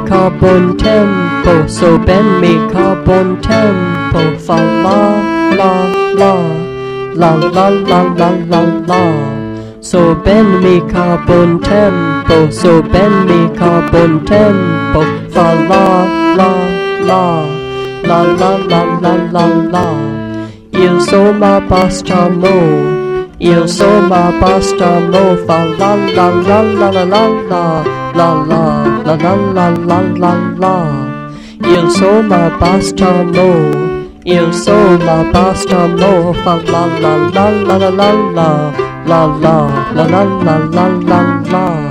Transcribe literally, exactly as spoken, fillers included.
ca buon tempo, so ben mi ca buon tempo, fa la la la, la la la la la la. So ben mi ca buon tempo, so ben mi ca buon tempo, fa la la la, la la la la la la. Il so ma basta mo, il so ma basta mo, fa la la la la la la la, la la la la la la la la. Il so ma basta mo, il so ma basta mo, fa la la la la la la la, la la la la la la la la.